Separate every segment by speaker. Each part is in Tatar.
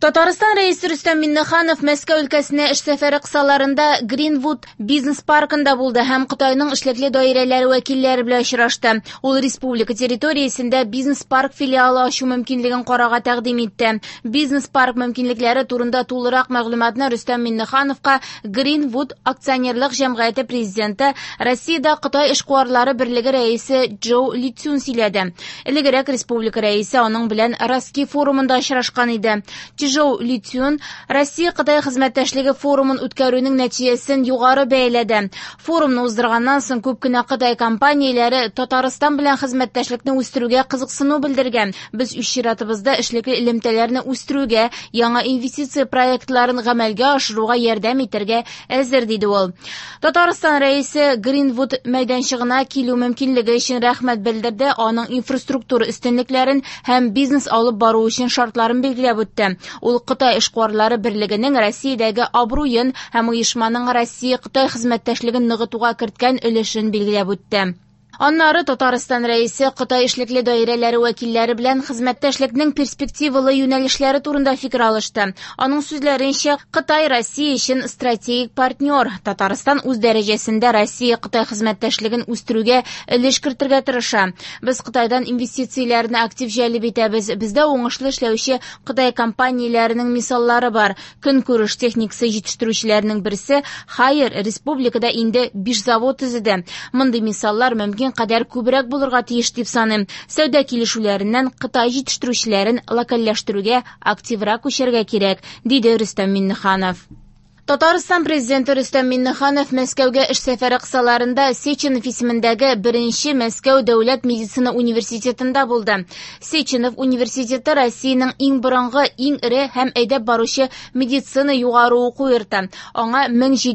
Speaker 1: Татарстан рәисе Рөстәм Миннеханов Мәскәү өлкәсенә эш сәфәре кысаларында Greenwood бизнес паркында булды һәм Кытайның эшлекле даирәләре вәкилләре белән очрашты. Ул республика территориясендә бизнес парк филиалы ачу мөмкинлеген карарга тәкъдим итте. Бизнес парк мөмкинлекләре турында тулырак мәгълүматны Рөстәм Миннехановка Greenwood акционерлык җәмгыяте президенты, Россиядә Кытай эшкуарлары берлеге рәисе Джоу Лицюн сөйләде. Элегрәк республика рәисе аның белән Россия форумында очрашкан иде. Джоу Лицюн Россия-Кытай хезмәттәшлеге форумын үткәрүнең нәтиҗәсен югары бәяләде. Форумны уздырганнан соң күп кенә Кытай компанияләре Татарстан белән хезмәттәшлекне үстерүгә кызыксыну белдергән. Без үз чиратыбызда эшлекле элемтәләрне үстерүгә, яңа инвестиция проектларын гамәлгә ашыруга ярдәм итәргә әзер, диде ул. Татарстан рәисе Greenwood мәйданчыгына килү мөмкинлеге өчен рәхмәт белдерде, аның инфраструктура өстенлекләрен һәм бизнес алып бару өчен шартларын билгеләп үтте. Ул Кытай эшкуарлары берлегенең Россиядәге абруен һәм оешманың Россия-Кытай хезмәттәшлеген ныгытуга керткән өлешен билгеләп үтте. Аннары Татарстан рәисе Кытай эшлекле даирәләре вәкилләре белән хезмәттәшлекнең перспективалы юнәлешләре турында фикер алышты. Аның сүзләренчә, Кытай Россия өчен стратегик партнер. Татарстан үз дәрәҗәсендә Россия-Кытай хезмәттәшлеген үстерүгә өлеш кертергә тырыша. Без Кытайдан инвестицияләрне актив җәлеп итәбез. Бездә уңышлы эшләүче Кытай компанияләренең мисаллары бар. Көнкүреш техникасы җитештерүчеләренең берсе Хайер республикада инде 5 завод төзеде. Мондый мисаллар мөмкин кадәр күбрәк булырга тиеш дип саныйм. Сәүдә килешүләреннән Кытай җитештерүчеләрен локальләштерүгә активрак күчәргә кирәк, диде Рөстәм Миннеханов. Татарстан президенты Рөстәм Миннеханов Мәскәүгә эш сәфәре кысаларында Сеченов исемендәге 1-нче Мәскәү дәүләт медицина университетында булды. Сеченов университеты Россиянең иң борынгы, иң ире һәм әйдәп баручы медицина югары уку йорты. Аңа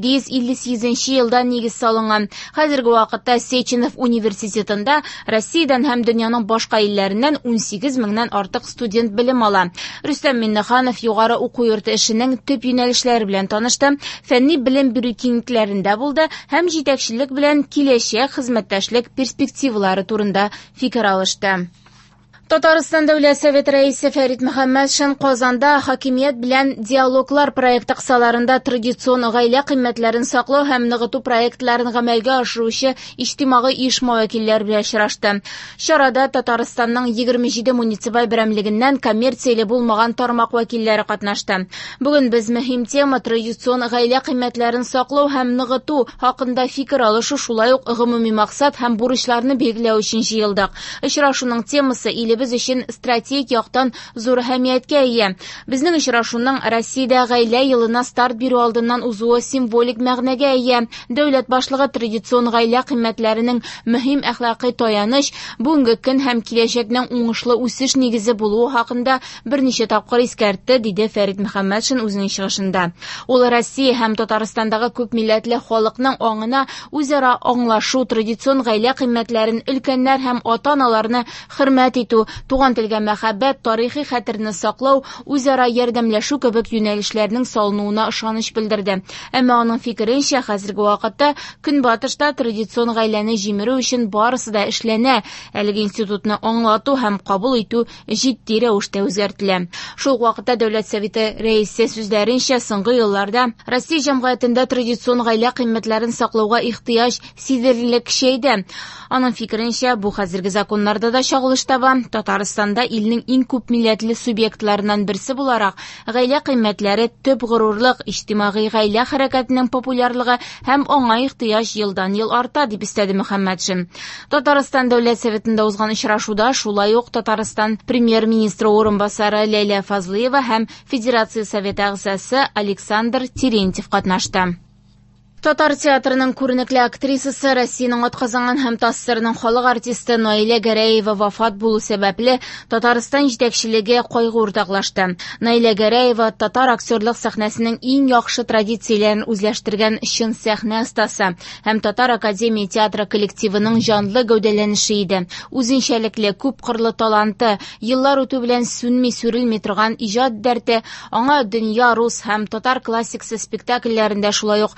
Speaker 1: 1758 елда нигез салынган. Хәзерге вакытта Сеченов университетында Россиядән һәм дөньяның башка илләреннән 18 меңнән артык студент белем ала. Рөстәм Миннеханов югары уку йорты эшенең төп юнәлешләре белән танышты. Фәнни белем бирү киңлекләрендә булды һәм җитәкчелек белән киләчәк хезмәттәшлек перспективалары турында фикер алышты. Татарстан Дәүләт Совет рәисе Фәрит Мөхәммәтшин Казанда хакимият белән диалоглар проекты кысаларында традицион гаилә кыйммәтләрен саклау һәм ныгыту проектларын гамәлгә ашыручы иҗтимагый оешма вәкилләре белән очрашты. Чарада Татарстанның 27 муниципаль берәмлегеннән коммерцияле булмаган тармак вәкилләре катнашты. Бүген без мөһим тема традицион гаилә кыйммәтләрен саклау һәм ныгыту хакында фикер алышу, шулай ук гомуми максат һәм бурычларны билгеләү өчен җыелдык. Очрашуның темасы без өчен стратегик яктан зур әһәмияткә ия. Безнең очрашуның Россиядә гаилә елына старт бирү алдыннан узуы символик мәгънәгә ия. Дәүләт башлыгы традицион гаилә кыйммәтләренең мөһим әхлакый таяныч, бүгенге көн һәм киләчәкнең уңышлы үсеш нигезе булуы хакында берничә тапкыр искәртте, диде Фәрит Мөхәммәтшин үзенең чыгышында. Ул Россия һәм Татарстандагы күп милләтле халыкның аңына үзара аңлашу, традицион гаилә кыйммәтләрен, өлкәннәр һәм ата-аналарны хөрмәт итү, туган телгә мәхәббәт, тарихи хәтерне саклау, үзара ярдәмләшү кебек юнәлешләрнең салынуына ышаныч белдерде. Әмма аның фикеренчә, хәзерге вакытта Көнбатышта традицион гаиләне җимерү өчен барысы да эшләнә. Әлеге институтны аңлату һәм кабул итү җитди рәвештә үзгәртелә. Шул вакытта Дәүләт Советы рәисе сүзләренчә, соңгы елларда Россия җәмгыятендә традицион гаилә кыйммәтләрен саклауга ихтыяҗ сизелерлек көчәйде. Аның фикеренчә, бу хәзерге законнарда да чагылыш таба. Татарстанда илнең иң күп милләтле субъектларыннан берсе буларак, гаилә кыйммәтләре төп горурлык, иҗтимагый гаилә хәрәкәтенең популярлыгы һәм аңа ихтыяҗ елдан-ел арта, дип истәде Мөхәммәтшин. Татарстан Дәүләт Советында узган очрашуда шулай ук Татарстан премьер-министры орынбасары Ләйлә Фазлыева һәм Федерация Советы әгъзасы Александр Терентьев катнашты. Татар театрының күренекле актрисасы, Россиянең атказанган һәм ТАССРның халык артисты Наилә Гәрәева вафат булу сәбәпле Татарстан җитәкчелеге кайгы уртаклашты. Наилә Гәрәева татар актерлык сәхнәсенең иң яхшы традицияләрен үзләштергән чын сәхнә остасы һәм Татар академия театры коллективының җанлы гәүдәләнеше иде. Үзенчәлекле, күп кырлы таланты, еллар үтү белән сүнми сүрелми торган иҗат дәрте аңа дөнья, рус һәм татар классикасы спектакльләрендә, шулай ук заман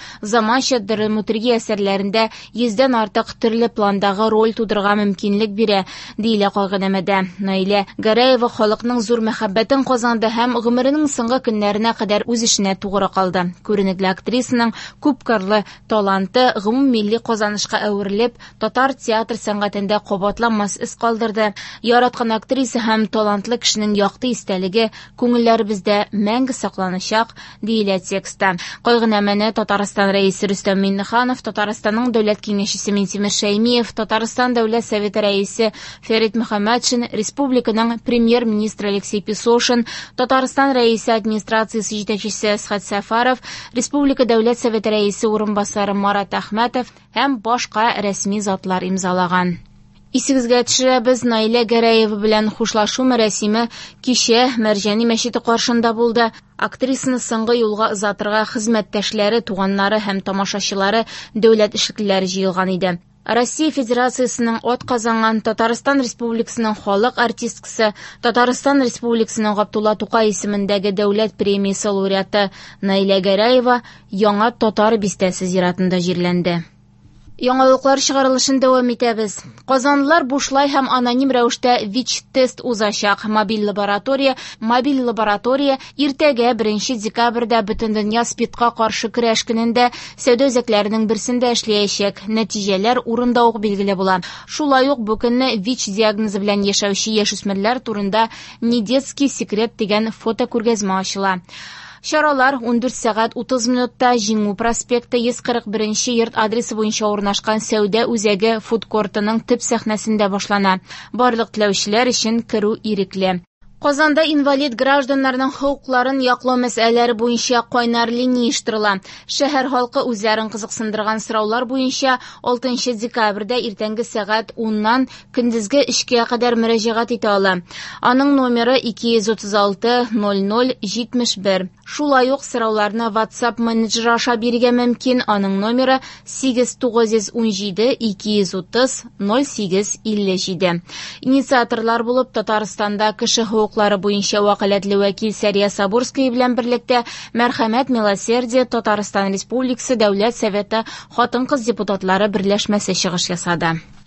Speaker 1: заманча драматургия әсәрләрендә 100дән артык төрле пландагы роль тудырырга мөмкинлек бирә, диелә кагыйдәмәдә. Наилә Гәрәева халыкның зур мәхәббәтен казанды һәм гомеренең соңгы көннәренә кадәр үз эшенә тугры калды. Күренекле актрисаның күпкырлы таланты гомуммилли казанышка әверелеп, татар театр сәнгатендә кабатланмас эз калдырды. Яраткан актриса һәм талантлы кешенең якты истәлеге күңелләребездә мәңге сакланачак, диелә текстта. Кайгынамәне Татарстан рәисе Рөстәм Миңнеханов, Татарстанның дәүләт киңәшчесе Минтимер Шәймиев, Татарстан дәүләт советы рәисе Фәрит Мөхәммәтшин, республиканың премьер-министры Алексей Песошин, Татарстан рәисе администрациясе җитәкчесе Әсхәт Сәфаров, республика дәүләт советы рәисе урынбасары Марат Әхмәтов һәм башка рәсми затлар имзалаган. Исегезгә төшерәбез, Наилә Гәрәева белән хушлашу мәрәсиме кичә Мәрҗани мәчете каршында булды. Актрисаны соңгы юлга озатырга хезмәттәшләре, туганнары һәм тамашачылары, дәүләт эшлеклеләре җыелган иде. Россия Федерациясының атказанган Татарстан Республикасының халык артисткасы, Татарстан Республикасының Габдулла Тукай исемендәге дәүләт премиясе лауреаты Наилә Гәрәева яңа татар бистәсе зиратында җирләнде. Яңалыклар чыгарылышын дәвам итәбез. Казанлылар бушлай һәм аноним рәвештә ВИЧ-тест узачак. Мобиль лаборатория иртәгә 1 декабрьдә Бөтендөнья СПИДка каршы көрәш көнендә сәүдә үзәкләренең берсендә эшләячәк. Нәтиҗәләр урында ук билгеле була. Шулай ук бу көнне ВИЧ диагнозы белән яшәүче яшүсмерләр турында «Недетский секрет» дигән фотокүргәзмә ачыла. Чаралар 14 сәгать 30 минутта Җиңү проспекты 141 йорт адресы буенча урнашкан сәүдә үзәге фудкортының төп сәхнәсендә башлана. Барлык теләүчеләр өчен керү ирекле. Казанда инвалид гражданнарның хокукларын яклау мәсьәләләре буенча кайнар линия оештырыла. Шәһәр халкы үзләрен кызыксындырган сораулар буенча 6 декабрьдә иртәнге сәгать 10ннан көндезге 2-гә кадәр мөрәҗәгать итә ала. Аның номеры 236 00 71. Шулай ук сорауларны WhatsApp менеджеры аша бирергә мөмкин. Аның номеры 8917 230 08 57. Инициаторлар булып Татарстанда кеше хокуклары буенча вәкаләтле вәкил Сәрия Сабурская белән берлектә Мәрхәмәт Милосердие Татарстан Республикасы Дәүләт Советы хатын-кыз депутатлары берләшмәсе чыгыш ясады.